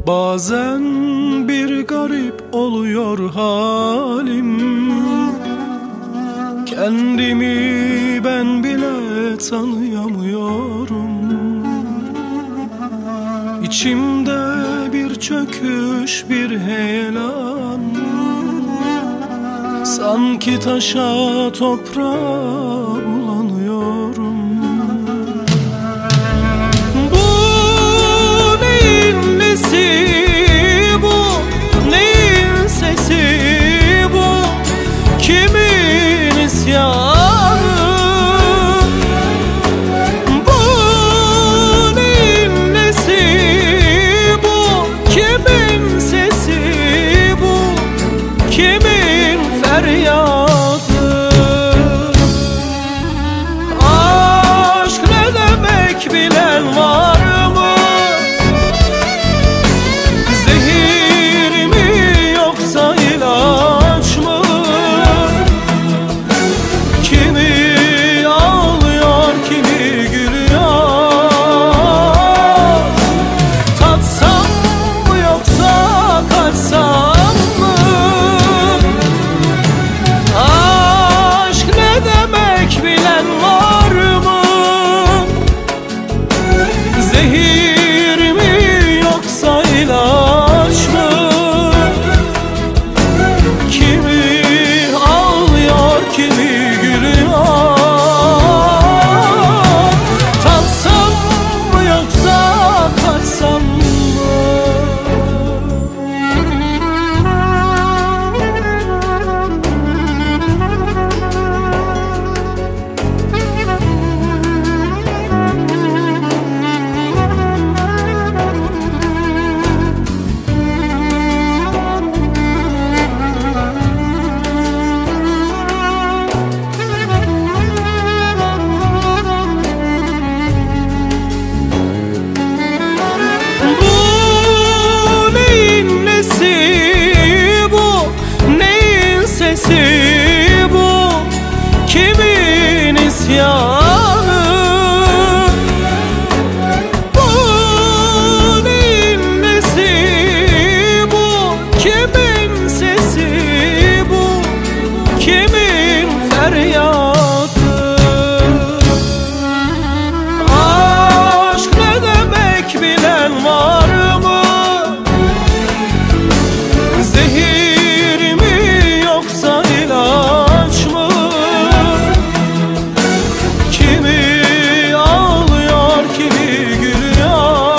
Bazen bir garip oluyor halim, kendimi ben bile tanıyamıyorum. İçimde bir çöküş, bir heyelan, sanki taşa toprağa bulanıyorum. Bu neyin nesi bu, neyin sesi bu, kimin isyanı? Bu neyin nesi bu, kimin sesi bu, kimin feryadı? Aşk ne demek bilen var mı? Zehir mi yoksa ilaç mı? Kimi ağlıyor, kimi gülüyor? Tatsam mı yoksa kaçsam mı? Aşk ne demek bilen var mı? Zehir mi yoksa ilaç mı? Kimi ağlıyor, kimi gülüyor? Tatsam mı yoksa kaçsam mı? Bu neyin nesi bu, neyin sesi bu, kimin isyanı? Bu neyin nesi bu, kimin sesi bu, kimin feryadı? Aşk ne demek bilen var mı? Zehir mi yoksa ilaç mı? Kimi ağlıyor, kimi gülüyor?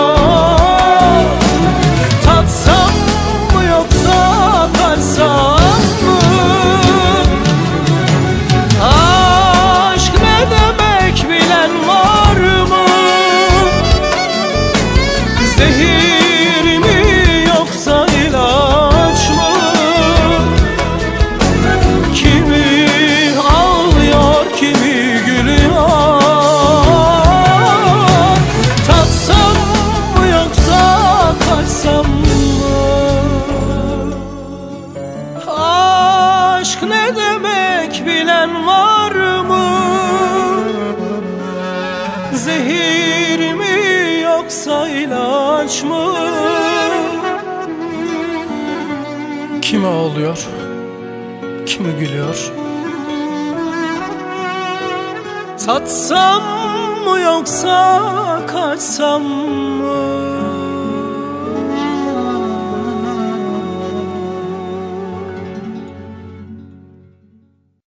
Tatsam mı yoksa kaçsam mı? Aşk ne demek bilen var mı? Zehir mi yoksa ilaç mı? Kimi ağlıyor, kimi gülüyor? Tatsam mı yoksa kaçsam mı? Aşk ne demek bilen var mı? Zehir mi yoksa ilaç mı? Kimi ağlıyor, kimi gülüyor? Tatsam mı yoksa kaçsam mı?